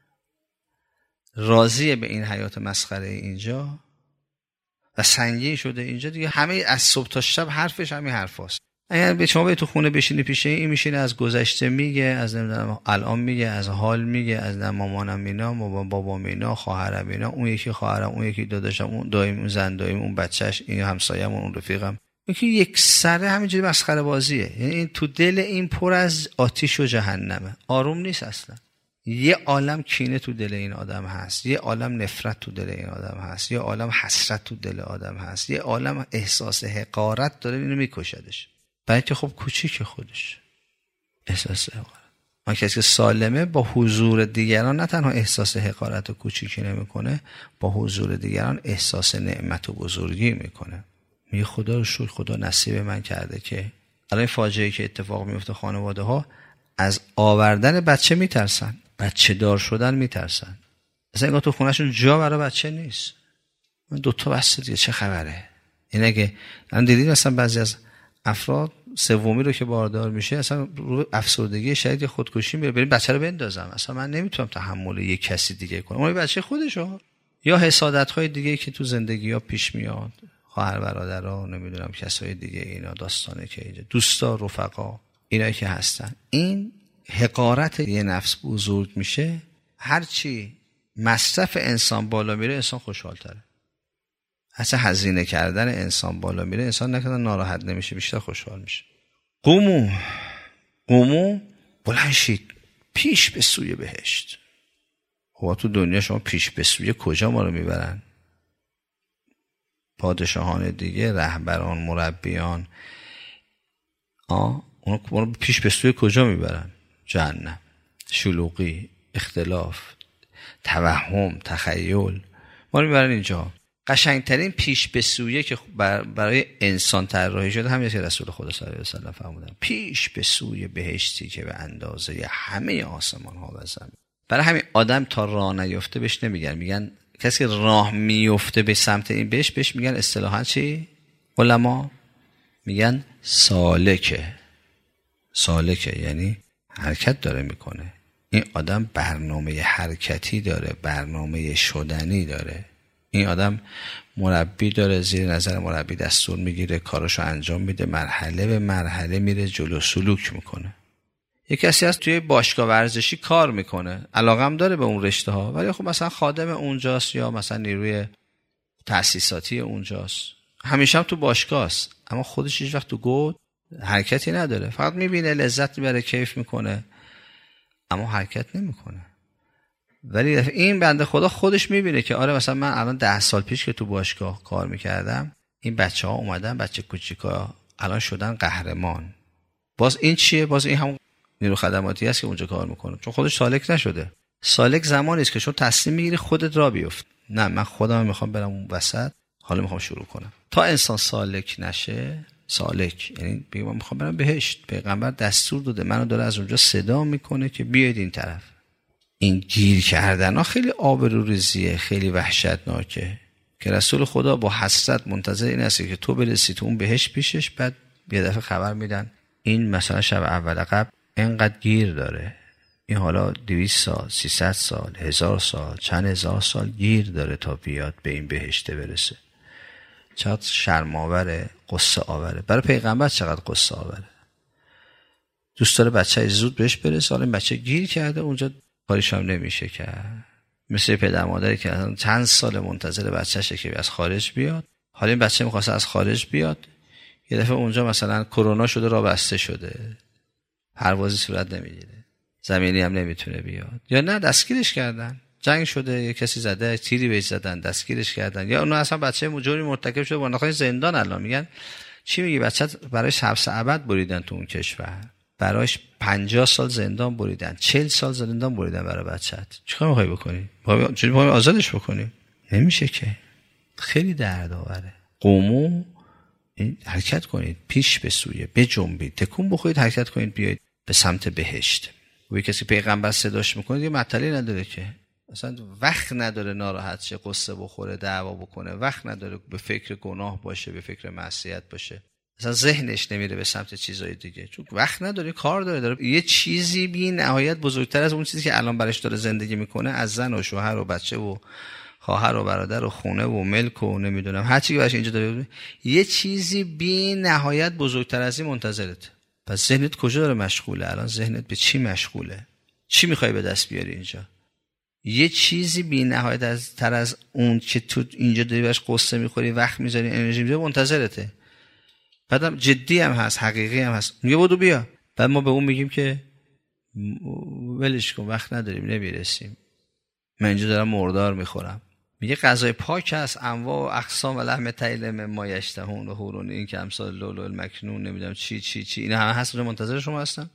راضیه به این حیات مسخره اینجا و سنگین شده اینجا دیگه، همه از صبح تا شب حرفش همین حرفاست. اگر به شما به تو خونه بشینی پیشه این میشینه از گذشته میگه، از نمیدونم الان میگه، از حال میگه، از مامانم اینا، بابام اینا، خواهرم اینا، اون یکی خواهرم، اون یکی داداشم، اون دایم، اون زن دایم، اون بچهش، این همسایه‌م، اون رفیقم. یکی یک سره همینجوری مسخره بازیه. یعنی این تو دل این پر از آتش و جهنمه، آروم نیست اصلا. یه عالم کینه تو دل این آدم هست، یه عالم نفرت تو دل این آدم هست، یه عالم حسرت تو دل آدم هست، یه عالم احساس حقارت داره، اینو میکشدش. برای که خب کوچیک خودش احساس حقارت. ما کسی که سالمه با حضور دیگران نه تنها احساس حقارت و کوچیکی نمیکنه، با حضور دیگران احساس نعمت و بزرگی میکنه. میگه خدا رو شکر، خدا نصیب من کرده که الان فاجعه‌ای که اتفاق میفته خانواده ها از آوردن بچه میترسن، بچه دار شدن میترسن. اصلا انگار تو خونهشون جا برای بچه نیست. من دوتا بسته دیگه چه خبره؟ اینه که من دیدید مثلا بعضی از افراد سومی رو که باردار میشه اصلا رو افسردگی شدید خودکشی میره، بریم بچه رو بندازم، اصلا من نمیتونم تحمل یک کسی دیگه کنم، اون بچه خودشو. یا حسادت های دیگه که تو زندگی ها پیش میاد، خواهر برادرها، نمیدونم کسای دیگه، اینا داستانه که اینجا دوستا، رفقا، اینا که هستن. این حقارت یه نفس بزرگ میشه، هرچی مصرف انسان بالا میره انسان خوشحال تره. اصلا هزینه کردن انسان بالا میره، انسان نکنه ناراحت نمیشه، بیشتر خوشحال میشه. قومو، قومو، بلند شید، پیش به سوی بهشت. خب تو دنیا شما پیش به سوی کجا ما رو میبرن؟ پادشاهان دیگه، رهبران، مربیان، آه اونو ما رو پیش به سوی کجا میبرن؟ جهنم، شلوغی، اختلاف، توهم، تخیل، ما رو میبرن اینجا. قشنگترین پیش به سویه که برای انسان طراحی شده همین که رسول خدا صلی الله علیه و سلم فرمودن، پیش به سوی بهشتی که به اندازه همه آسمان ها و زمین. برای همین آدم تا راه نیفته بهش نمیگن، میگن کسی که راه میفته به سمت این بهشت بهش میگن اصطلاحاً چی؟ علما میگن سالکه. سالکه یعنی حرکت داره میکنه. این آدم برنامه حرکتی داره، برنامه شدنی داره. این آدم مربی داره، زیر نظر مربی دستور میگیره، کاراشو انجام میده، مرحله به مرحله میره جلو، سلوک میکنه. یک کسی هست توی باشگاه ورزشی کار میکنه، علاقم داره به اون رشته ها، ولی خب مثلا خادم اونجاست یا مثلا نیروی تأسیساتی اونجاست، همیشه هم تو باشگاه است، اما خودش هیچ وقت تو گود حرکتی نداره، فقط میبینه، لذت میبره، کیف میکنه، اما حرکت نمیکنه. ولی این بنده خدا خودش میبینه که آره مثلا من الان ده سال پیش که تو باشگاه کار میکردم، این بچه ها اومدن، بچه کوچیکا الان شدن قهرمان، باز این چیه؟ باز این هم نیرو خدماتی هست که اونجا کار میکنه، چون خودش سالک نشده. سالک زمانی است که شما تصمیم میگیری خودت راه بیفت. نه من خودم میخوام برم اون وسط، حالا میخوام شروع کنم. تا انسان سالک نشه، سالک یعنی بگم من میخوام برم بهشت، پیغمبر دستور داده، منو داره از اونجا صدا میکنه که بیاید این طرف. این گیر کردن ها خیلی آبروریزیه، خیلی وحشتناکه که رسول خدا با حسرت منتظر این است که تو برسی تو اون بهشت پیشش، بعد یه دفعه خبر میدن این مثلا شب اول قبل اینقدر گیر داره، این حالا دویست سال، سیصد سال، هزار سال، چند هزار سال گیر داره تا بیاد به این بهشته برسه. چقدر شرم‌آوره، قصه آوره. برای پیغمبر چقدر قصه آوره. دوست داره بچه زود بهش برسه، حالا این بچه گیر کرده اونجا، کاریش هم نمیشه کرد. مثل پدر مادری که چند سال منتظر بچه‌شه که از خارج بیاد، حالا این بچه می‌خواسته از خارج بیاد، یه دفعه اونجا مثلا کرونا شده، راه بسته شده، پروازی صورت نمیگیره، زمینی هم نمیتونه بیاد، یا نه دستگیرش کردن، جنگ شده، یه کسی زده، تیری بهش زدن، دستگیرش کردن، یا اون اصلا بچه مجرمی مرتکب شده انداختن زندان. الان میگن چی میگی بچه‌ت برایش حبس ابد بریدن تو اون کشور، برایش پنجاه سال زندان بریدن، چهل سال زندان بریدن برای بچه‌ت. چیکار می‌خوای بکنی؟ چجوری می‌خوای آزادش بکنی؟ نمیشه که. خیلی دردآوره. قومو این حرکت کنید، پیش به سوی بجنبید، تکون بخورید، حرکت کنید، بیاید به سمت بهشت. و کسی پیغمبر صداش میکنه یه مطلبی نداره که اصلا وقت نداره ناراحت شه، قصه بخوره، دعوا بکنه، وقت نداره به فکر گناه باشه، به فکر معصیت باشه، اصلا ذهنش نمیره به سمت چیزای دیگه، چون وقت نداره، کار داره، داره یه چیزی بی نهایت بزرگتر از اون چیزی که الان برش داره زندگی میکنه، از زن و شوهر و بچه و خواهر و برادر و خونه و ملک و نمیدونم هر چیزی که براش اینجا داره، یه چیزی بی نهایت بزرگتر از این منتظرت. پس ذهنت کجا داره مشغوله الان؟ ذهنت به چی مشغوله؟ چی میخوای به دست بیاری اینجا؟ یه چیزی بی نهایت از تر از اون که تو اینجا داری براش قصه میخوری، وقت میذاری، انرژی میذاری، منتظرته. بعدم جدی هم هست، حقیقی هم هست. میگه بودو بیا. بعد ما به اون میگیم که ولش کن، وقت نداریم، نمیرسیم، من اینجا دارم مردار میخورم. میگه غذای پاک هست، انواع و اقسام و لحم طیل مما یشتهون و حورون این که امثال لؤلؤ المکنون، نمیدونم چی چی چی، اینا همه هست، منتظر شما هستن.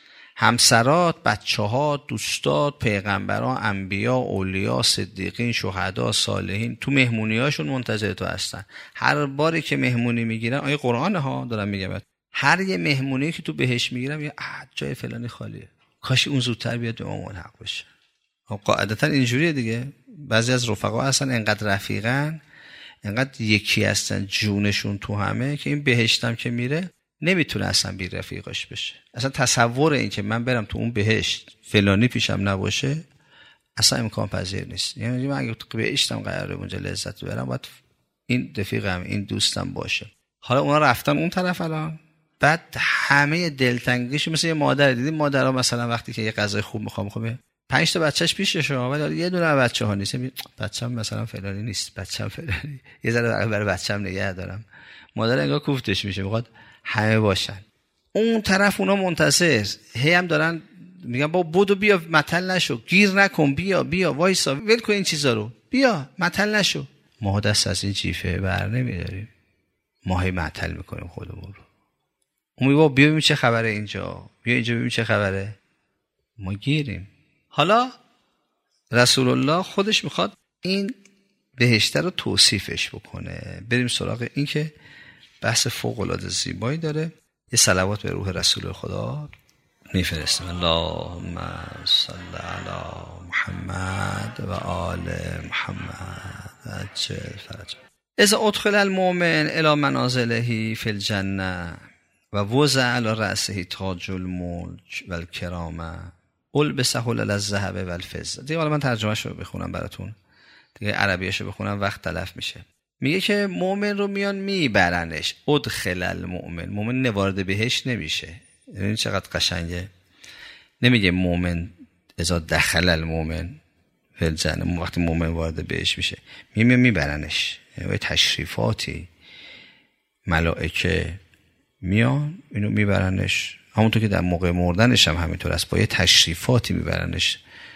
همسرات، بچه‌ها، دوستات، پیغمبران، انبیا، اولیا، صدیقین، شهدا، صالحین تو مهمونیاشون منتظر تو هستن. هر باری که مهمونی میگیرن، آیه قرآن ها دارم میگم، هر یه مهمونی که تو بهش میگیرم یه جای فلانی خالیه، کاش اون زودتر بیاد امام حق بشه. قاعدتا اینجوریه دیگه. بعضی از رفقا هستن انقدر رفیقن، انقدر یکی هستن، جونشون تو همه، که این بهشتم که میره نمیتونه اصلا بی رفیقاش بشه. اصلا تصور این که من برم تو اون بهشت فلانی پیشم نباشه اصلا امکان پذیر نیست. یعنی من اگه تو بهشتم قراره اونجا لذت ببرم، باید این رفیقم، این دوستم باشه. حالا اونا رفتن اون طرف الان، بعد همه دلتنگیش مثل یه مادر. دیدین مادرها مثلا وقتی که یه غذای خوب میخوام میخوام پنج تا بچه‌ش پیششه، ولی یه دونه بچه‌ها نیست، بچه‌م مثلا فلانی نیست، بچه‌م فلانی، یه ذره برای بچه‌م نگه دارم. مادر انگار کوفتش میشه، میخواد همه باشن. اون طرف اونا منتظر هی هم دارن میگن با بودو بیا، متل نشو، گیر نکن، بیا بیا وایسا، ول کن این چیزا رو، بیا متل نشو. ما دست از این جیفه بر نمیداریم، ما هی متل میکنیم خودمون رو. اون میگه بیا ببین چه خبره اینجا، بیا اینجا ببین چه خبره، ما گیریم. حالا رسول الله خودش میخواد این بهشته رو توصیفش بکنه. بریم سراغ این که بحث فوق العاده زیبایی داره. یه صلوات به روح رسول خدا میفرستیم. اللهم صل علی محمد و آل محمد عجل فرج. اذا ادخل المؤمن الی منازله فی الجنه و وضع علی رأسه تاج الملک و الکرامه البسه الذهب و الفضه. دیگه حالا من ترجمه‌شو بخونم براتون، دیگه عربیشو بخونم وقت تلف میشه. میگه که مؤمن رو میان میبرنش. ادخل المؤمن، مؤمن وارد بهشت نمیشه. این چقدر قشنگه. نمیگه مؤمن اذا دخل المؤمن فی الجنه، وقتی مؤمن وارد بهشت میشه میان میبرنش. یعنی تشریفاتی، ملائکه میان اینو میبرنش، همونطور که در موقع مردنش هم همینطور است، با یه تشریفاتی میبرنش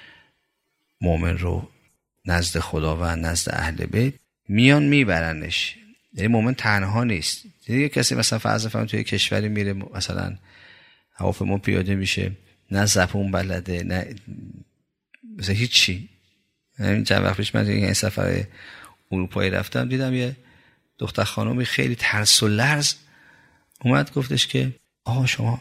مؤمن رو نزد خدا و نزد اهل بیت، میان میبرنش. یعنی مؤمن تنها نیست. دیگه کسی مثلا فرض فرض توی کشوری میره، مثلا هواپیما پیاده میشه، نه زبون بلده نه مثلا هیچی. همین چند وقت پیش من این سفر اروپایی رفتم، دیدم یه دختر خانومی خیلی ترس و لرز اومد گفتش که آها شما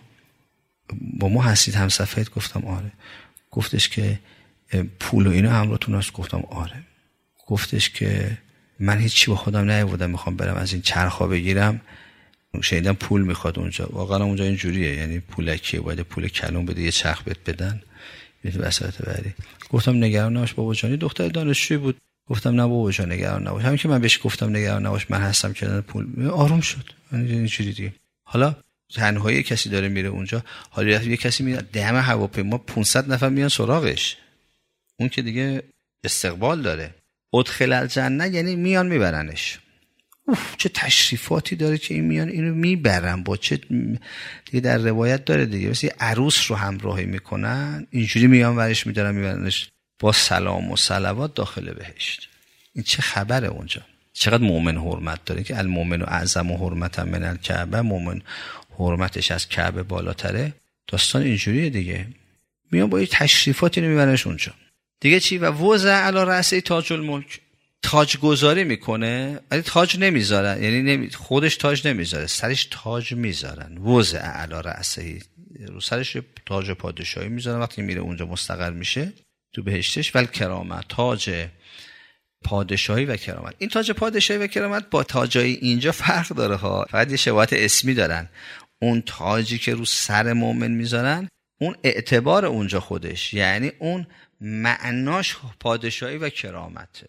با ما هستید همسفرید؟ گفتم آره. گفتش که پول و اینا همراهتون هست؟ گفتم آره. گفتش که من هیچی با خودم نیاوردم، میخوام برم از این چرخا بگیرم، شنیدم پول میخواد اونجا. واقعا اونجا اینجوریه، یعنی پولکیه، باید پول کلون بده، یه چرخ بهت بدن یه وسایل بری. گفتم نگران نباش بابا جان. دختر دانشجویی بود. گفتم نه بابا جان نگران نباش. همین که من بهش گفتم نگران نباش من هستم که پول، آروم شد. اینجوری دیگه. حالا تنهایی کسی داره میره اونجا، حالا یه کسی میاد دم هواپیما پانصد نفر میان سراغش، اون که دیگه استقبال داره. ادخل الجنه یعنی میان میبرنش. اوف چه تشریفاتی داره که این میان اینو میبرن، با چه دیگه در روایت داره دیگه، مثل عروس رو همراهی میکنن اینجوری میان ورش میدارن میبرنش با سلام و صلوات داخل بهشت. این چه خبره اونجا؟ چقدر مؤمن حرمت داره که المؤمن و اعظم و حرمتا من الکعبه، مؤمن حرمتش از کعبه بالاتره. داستان اینجوریه دیگه. میان با این تشریفاتی رو میبرنش اونجا دیگه. چی؟ و وضع علی رأس تاج الملک، تاج گذاری میکنه ولی تاج نمیذارن، یعنی نمی... خودش تاج نمیذاره، سرش تاج میذارن. وضع علی رأسه، رو سرش تاج پادشاهی میذارن وقتی میره اونجا مستقر میشه تو بهشتش. ول کرامت، تاج پادشاهی و کرامت. این تاج پادشاهی و کرامت با تاجای اینجا فرق داره ها، فقط یه شباهت اسمی دارن. اون تاجی که رو سر مؤمن میذارن اون اعتبار اونجا خودش، یعنی اون معناش پادشاهی و کرامته،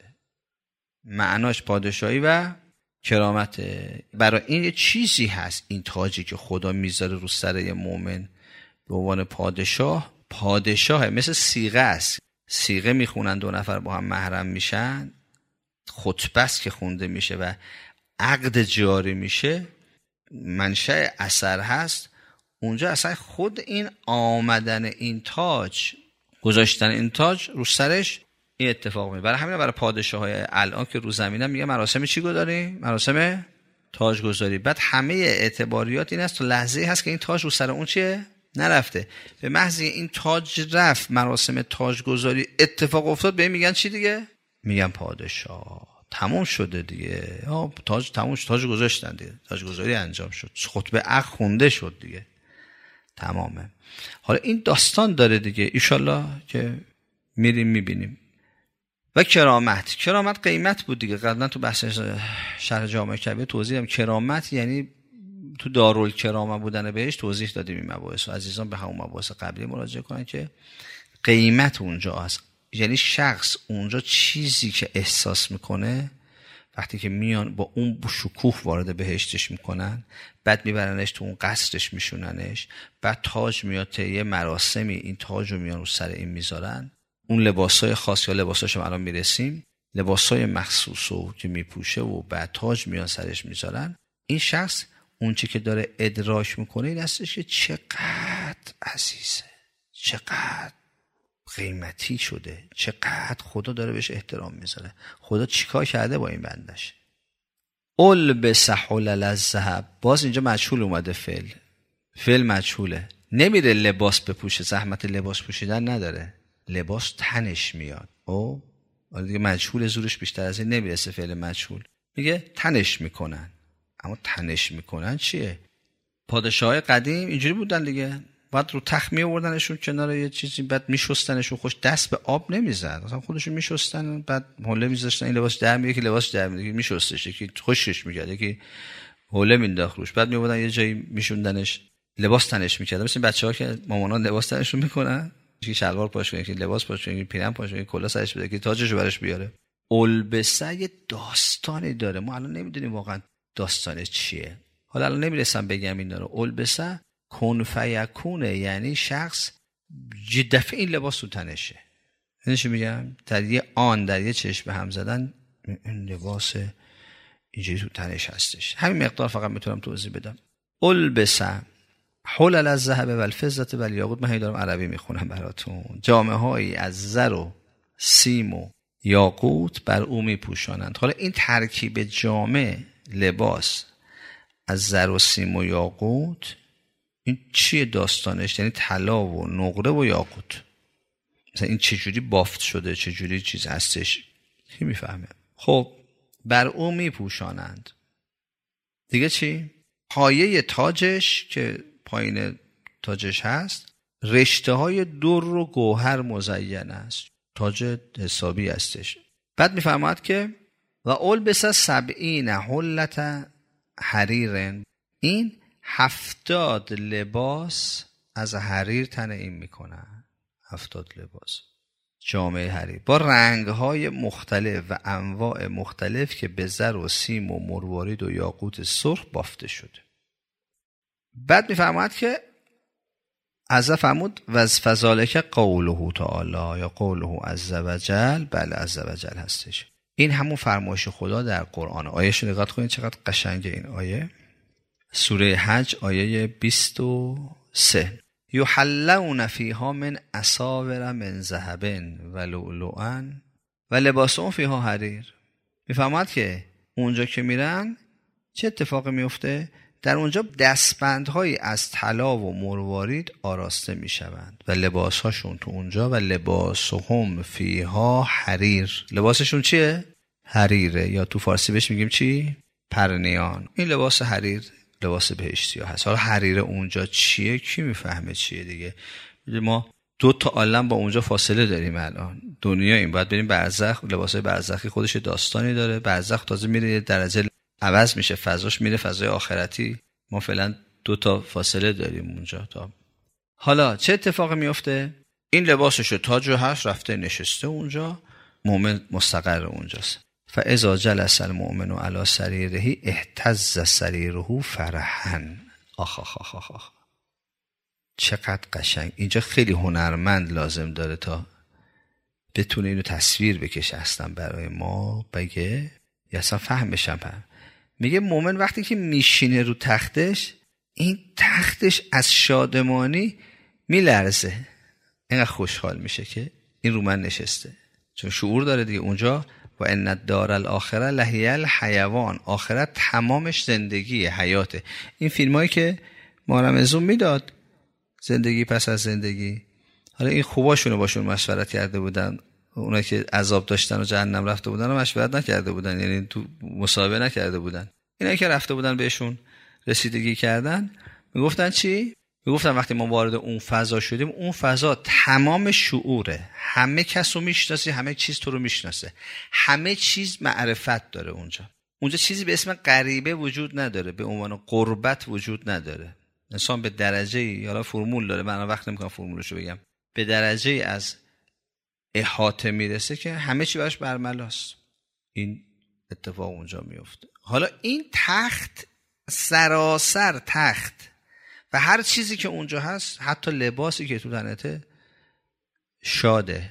معناش پادشاهی و کرامته. برای این یه چیزی هست این تاجی که خدا میذاره رو سر یه مؤمن به عنوان پادشاه. پادشاه مثل صیغه است، صیغه میخونن دو نفر با هم محرم میشن، خطبه است که خونده میشه و عقد جاری میشه، منشأ اثر هست اونجا. اصلا خود این آمدن این تاج، گذاشتن این تاج رو سرش این اتفاق میفته. برای همین برای پادشاه های الان که رو زمینم میگه مراسم چی گذاری؟ مراسم تاج گذاری. بعد همه اعتباریات این است تا لحظه هست که این تاج رو سر اون چیه؟ نرفته. به محض این تاج رفت، مراسم تاج گذاری اتفاق افتاد، به میگن چی دیگه؟ میگن پادشاه. تموم شده دیگه. آه تاج تموم شد، تاج گذاشتن دیگه، تاج گذاری انجام شد، خطبه عقد خونده شد دیگه، تمامه. حالا این داستان داره دیگه، ایشالله که میریم میبینیم. و کرامت، کرامت قیمت بود دیگه. قبلا تو بحث شرح جامع کبیر توضیح دادم کرامت یعنی تو دارالکرامه بودن بهش توضیح دادیم این مباحث. عزیزان به همون مباحث قبلی مراجعه کنن که قیمت اونجا هست، یعنی شخص اونجا چیزی که احساس میکنه وقتی که میان با اون شکوه وارد بهشتش میکنن، بعد میبرنش تو اون قصرش میشوننش، بعد تاج میاد تا یه مراسمی این تاج رو میان رو سر این میذارن، اون لباسای خاص یا لباساشم الان میرسیم، لباسای مخصوص رو که میپوشه و بعد تاج میان سرش میذارن. این شخص اون چی که داره ادراک میکنه این هستش که چقدر عزیزه، چقدر قیمتی شده، چقدر خدا داره بهش احترام میذاره، خدا چیکار کرده با این بندش. البس حلل الذهب، باز اینجا مجهول اومده، فعل فعل مجهوله، نمیره لباس بپوشه، زحمت لباس پوشیدن نداره، لباس تنش میاد. او دیگه مجهول زورش بیشتر از این نمیرسه، فعل مجهول میگه تنش میکنن. اما تنش میکنن چیه؟ پادشاهای قدیم اینجوری بودن دیگه، بعد رو تخت می آوردنشون کنار یه چیزی، بعد میشستنشون، خوش دست به آب نمیزد، مثلا خودشون میشستن، بعد حوله میذاشتن، این لباس در میاد که لباس در میاد، میشستش، یکی خوشش میکرد که حوله مینداخت روش، بعد میآوردن یه جایی میشوندنش، لباس تنش میکرد. مثلا بچه‌ها که مامانا لباس تنشون میکنن، یکی شلوار پاش کنه، یکی لباس پاش کنه، یکی پیرن پاش کنه، یکی کلا سرش بده، یکی تاجشو برش بیاره. البسه یه داستانی داره، ما الان نمیدونیم واقعا داستانش چیه. حالا الان نمیرسم بگم اینا رو. البسه کن فیکونه، یعنی شخص دفعه این لباس تو تنشه. یعنی چی میگم؟ در یه آن، در یه چشم هم زدن این لباس اینجوری تو تنش هستش. همین مقدار فقط میتونم توضیح بدم. البسه حلل الذهب والفضة والیاقوت. من دارم عربی میخونم براتون. جامه هایی از زر و سیم و یاقوت بر او میپوشانند. حالا این ترکیب جامه، لباس از زر و سیم و یاقوت، این چیه داستانش؟ یعنی طلا و نقره و یاقوت. مثلا این چجوری بافت شده، چجوری چیز هستش، کی میفهمه؟ خب بر او میپوشانند. دیگه چی؟ پایه تاجش که پایین تاجش هست رشته های در و گوهر مزین است، تاج حسابی هستش. بعد میفرماد که و البس سبعین حلة حریر، این هفتاد لباس از حریر تن این میکنن، هفتاد لباس جامعه حریر با رنگهای مختلف و انواع مختلف که به زر و سیم و مروارید و یاقوت سرخ بافته شده. بعد میفرماد که از فرمود و فذالک قوله تعالی یا قوله عز وجل، بله عز وجل هستش. این همون فرمایش خدا در قرآن. آیه‌شو نگاه کنید چقدر قشنگه این آیه. سوره حج آیه بیست و سه. یحلون فیها من اساور من ذهب و لؤلؤا و لباسهم فیها حریر. میفهمد که اونجا که میرن چه اتفاقی میفته؟ در اونجا دستبندهایی از طلا و مروارید آراسته میشوند و لباسهاشون تو اونجا و لباسهم فیها حریر. لباسشون چیه؟ حریره، یا تو فارسی بهش میگیم چی؟ پرنیان. این لباس حریر لباس بهشتی ها هست. حالا حریر اونجا چیه؟ کی میفهمه چیه دیگه؟ ما دو تا عالم با اونجا فاصله داریم الان. دنیا این باید بریم برزخ. لباسای برزخی خودش داستانی داره. برزخ تازه میره یه درجه عوض میشه، فضاش میره فضای آخرتی. ما فعلا دو تا فاصله داریم اونجا. تا حالا چه اتفاقی میفته؟ این لباسشو تاجو هست رفته نشسته اونجا، مؤمن مستقر اونجاست. فاذا جلس المؤمن علی سریره اهتز سریره فرحا. آخ آخ آخ آخ آخ چقدر قشنگ. اینجا خیلی هنرمند لازم داره تا بتونه اینو تصویر بکشه اصلا برای ما بگه یا اصلا فهمش هم. میگه مومن وقتی که میشینه رو تختش، این تختش از شادمانی میلرزه، اینقدر خوشحال میشه که این رو من نشسته، چون شعور داره دیگه اونجا. و ان الدار الاخره لهی الحیوان، آخرت تمامش زندگی حیاته. این فیلمایی که مارمزون میداد زندگی پس از زندگی، حالا این خوباشونو باشون مشورت کرده بودن، اونایی که عذاب داشتن و جهنم رفته بودن و مشورت نکرده بودن، یعنی تو مصاحبه نکرده بودن. اینایی که رفته بودن بهشون رسیدگی کردن میگفتن چی؟ میگفتن وقتی ما وارد اون فضا شدیم، اون فضا تمام شعوره، همه کس رو میشناسی، همه چیز تو رو میشناسه، همه چیز معرفت داره اونجا. اونجا چیزی به اسم غریبه وجود نداره، به عنوان قربت وجود نداره. انسان به درجه یا فرمول داره، من وقت نمیکنم فرمولشو بگم، به درجه از احاطه میرسه که همه چی براش برملاست. این اتفاق اونجا میفته. حالا این تخت سراسر تخت و هر چیزی که اونجا هست، حتی لباسی که تو تنته، شاده،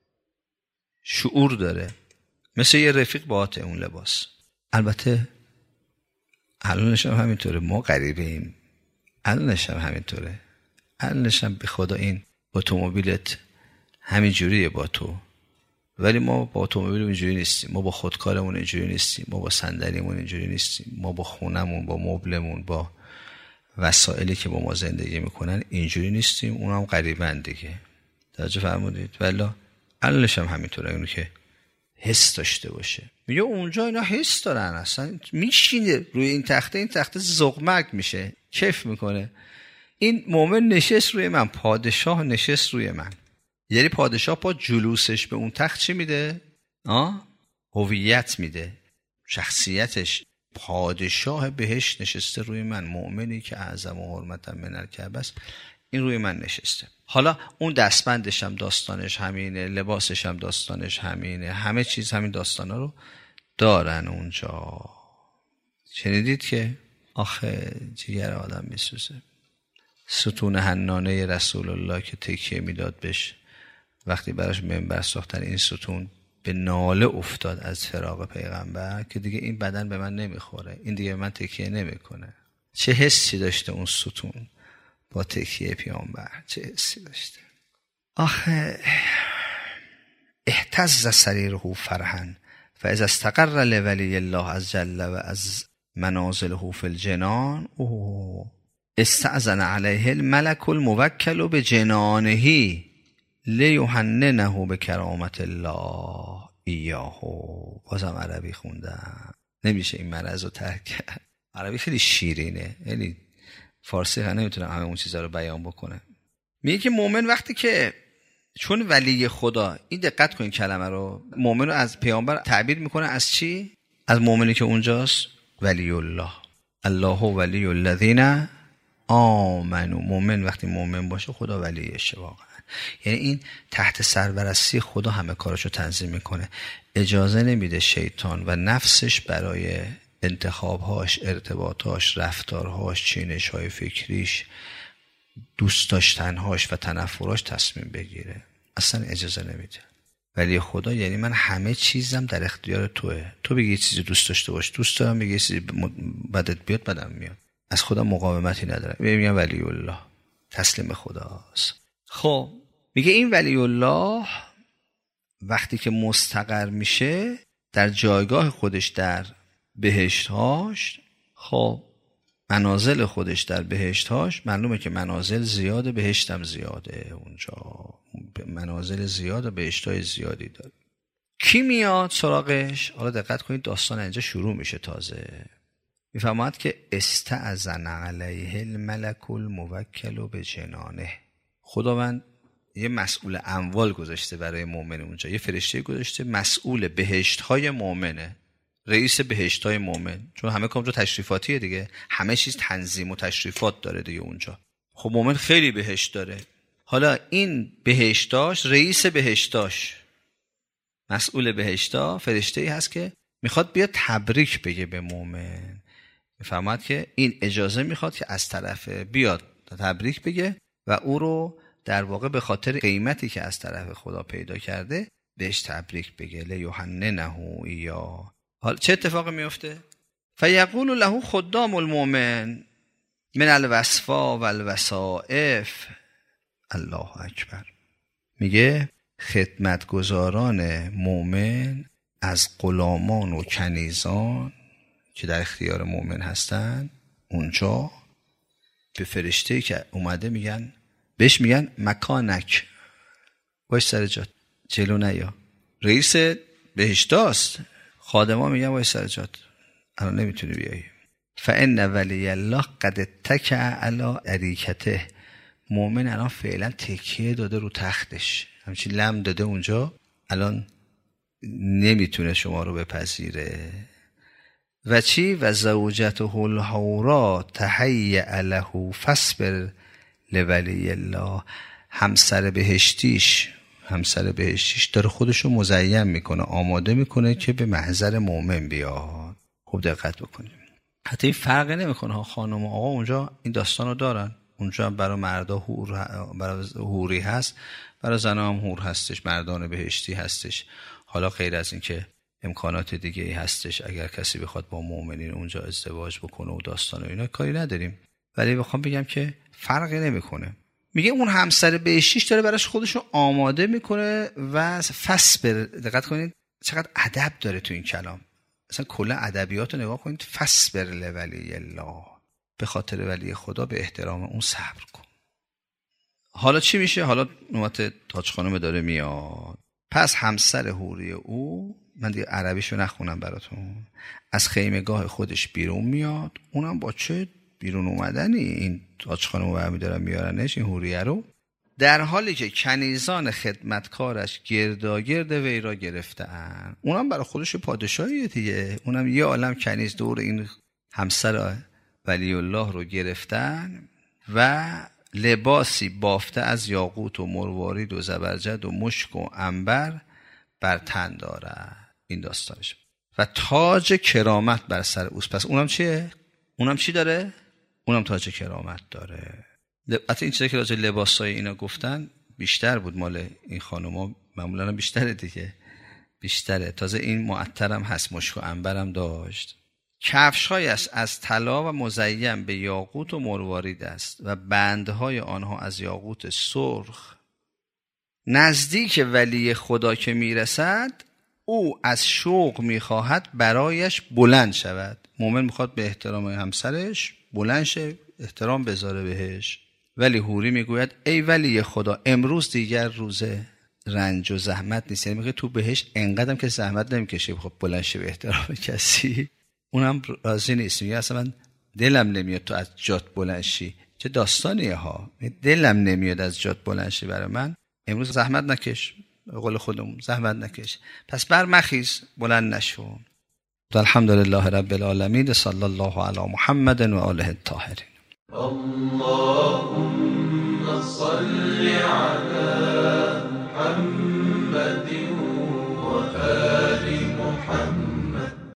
شعور داره، مثل یه رفیق باهاته اون لباس. البته الانش هم همینطوره، ما غریبه ایم، الانش هم همینطوره، الانش هم به خدا این اتومبیلت همین جوریه با تو، ولی ما با اتومبیل اینجوری نیستیم، ما با خودکارمون اینجوری نیستیم، ما با صندلیمون اینجوری نیستیم، ما با خونمون، با مبلمون، با وسایلی که با ما زندگی میکنن اینجوری نیستیم. اونم غریبن دیگه. توجه فرمودید؟ والا الانش هم همینطوره، اینو که حس داشته باشه. میگه اونجا اینا حس دارن، اصلا میشینه روی این تخته، این تخته زغمک میشه، کیف میکنه. این مومن نشست روی من، پادشاه نشست روی من. یعنی پادشاه با جلوسش به اون تخت چی میده؟ آه؟ هویت میده، شخصیتش. پادشاه بهش نشسته روی من، مؤمنی که اعظم و حرمت من الکعبه است، این روی من نشسته. حالا اون دستبندش هم داستانش همینه، لباسش هم داستانش همینه، همه چیز همین داستانا رو دارن اونجا. شنیدید که آخه جگر آدم میسوزه. ستون حنانه رسول الله که تکیه میداد بهش وقتی براش منبر ساختن، این ستون به ناله افتاد از فراق پیغمبر که دیگه این بدن به من نمیخوره، این دیگه به من تکیه نمیکنه. چه حسی داشته اون ستون با تکیه پیامبر، چه حسی داشته؟ آخه اهتز سریره فرحا فاذا استقر لولی الله از جل و از منازله فی الجنان. اوه استأذن علیه الملک الموکل بجنانه لیحننه بکرامت الله ایاه. بازم عربی خوندم، نمیشه این مرض رو ترک کرد. عربی خیلی شیرینه، یعنی فارسی ها نمیتونم همه اون چیزا رو بیان بکنه. میگه که مؤمن وقتی که چون ولی خدا، این دقت کنین کلمه رو، مؤمن رو از پیامبر تعبیر میکنه از چی؟ از مؤمنی که اونجاست ولی الله. الله ولی الذین آمنو. مؤمن وقتی مؤمن باشه خدا ولیشه واقعا. یعنی این تحت سرپرستی خدا همه کارشو تنظیم میکنه. اجازه نمیده شیطان و نفسش برای انتخابهاش، ارتباطاش، رفتارهاش، چینش‌های فکریش، دوست داشتنهاش و تنفراش تصمیم بگیره. اصلا اجازه نمیده. ولی خدا یعنی من همه چیزم در اختیار توه. تو بگی یه چیزی دوست داشته باش، دوست دارم، بگی یه چیزی بدت بیاد، بدم میاد. از خدا مقاومتی نداره. میگم ولی الله، تسلیم خداست. خب میگه این ولی الله وقتی که مستقر میشه در جایگاه خودش در بهشت‌هاش، خب منازل خودش در بهشت‌هاش، معلومه که منازل زیاده، بهشتم زیاده، اونجا منازل زیاده، بهشت‌های زیادی داره. کی میاد سراغش؟ حالا دقت کنید داستان اینجا شروع میشه. تازه میفهمد که استأذن علیه الملک الموکل بجنانه. خداوند یه مسئول اموال گذاشته برای مؤمن اونجا، یه فرشته گذاشته مسئول بهشت‌های مؤمنه، رئیس بهشت‌های مؤمن، چون همه کار اونجا تشریفاتیه دیگه، همه چیز تنظیم و تشریفات داره دیگه اونجا. خب مؤمن خیلی بهشت داره. حالا این بهشتاش، رئیس بهشتاش، مسئول بهشتا، فرشته‌ای هست که میخواد بیاد تبریک بگه به مؤمن. میفهمد که این اجازه میخواد که از طرف بیاد تبریک بگه و او رو در واقع به خاطر قیمتی که از طرف خدا پیدا کرده بهش تبریک بگه. لیحننه ایاه. حالا چه اتفاقی میفته؟ فیقول له خدام المؤمن من الوصفا و الوصائف. الله اکبر. میگه خدمتگزاران مؤمن از غلامان و کنیزان که در اختیار مؤمن هستن اونجا به فرشته که اومده میگن، بهش میگن مکانک، باش سر جات، جلو نیا. رئیس بهشتاست، خادما میگن باش سر جات، الان نمیتونی بیایی. فان ولی الله قد اتکأ علی اریکته. مؤمن الان فعلا تکیه داده رو تختش، همچین لم داده اونجا، الان نمیتونه شما رو بپذیره. و چی؟ و زوجته الحورا تهیأ له فاصبر لولی الله. همسر بهشتیش همسر بهشتیش داره خودشو مزین میکنه، آماده میکنه که به محضر مؤمن بیاد. خوب دقت بکنیم. حتی این فرقی نمیکنه ها، خانم و آقا اونجا این داستانو دارن. اونجا برای مردا حور، برای حوری هست، برای زنا هم حور هستش، مردان بهشتی هستش. حالا غیر از این که امکانات دیگه ای هستش، اگر کسی بخواد با مؤمنین اونجا ازدواج بکنه و داستان و اینا، کاری نداریم. ولی بخوام بگم که فرقی نمیکنه. میگه اون همسر بهشتیش داره براش خودشو آماده میکنه و فصبر. دقت کنید چقدر ادب داره تو این کلام. اصلا کلا ادبیات رو نگاه کنید. فصبر لولی الله، به خاطر ولی خدا به احترام اون صبر کن. حالا چی میشه؟ حالا نوبت تاج خانم داره میاد. پس همسر حوری او، من دیگه عربیشو نخونم براتون، از خیمگاه خودش بیرون میاد. اونم با چه بیرون اومدنی این تاج خانم برمی دارن میارنش، این حوریه رو، در حالی که کنیزان خدمتکارش گرداگرد وی را گرفتن. اونم برای خودش پادشاهیه دیگه، اونم یه عالم کنیز دور این همسر ولی الله رو گرفتن و لباسی بافته از یاقوت و مروارید و زبرجد و مشک و عنبر بر تن داره. این داستانش. و تاج کرامت بر سر اوست. پس اونم چیه؟ اونم چی داره؟ اونم تاج کرامت داره. البته این چیزی که راجع لباسای اینا گفتن بیشتر بود مال این خانوما، معمولا بیشتره دیگه، بیشتره. تازه این معطرم هست، مشک و عنبرم داشت. کفش‌های است از طلا و مزین به یاقوت و مروارید است و بندهای آنها از یاقوت سرخ. نزدیک ولی خدا که میرسد او از شوق میخواهد برایش بلند شود. مومن میخواد به احترام همسرش بلند شه، احترام بذاره بهش. ولی حوری میگوید ای ولی خدا امروز دیگر روز رنج و زحمت نیست. یعنی میگه تو بهش انقدرم که زحمت نمیکشی خب بلند شه به احترام کسی، اونم راضی نیست. میگه اصلا من دلم نمیاد تو از جات بلند شی. چه داستانیه ها، دلم نمیاد از جات بلند شی برای من، امروز زحمت نکش، به قول خودمون زحمت نکش، پس بر مخیز بلند نشو. الحمدلله رب العالمین، صلی الله علی محمد و آله الطاهرین. اللهم صل علی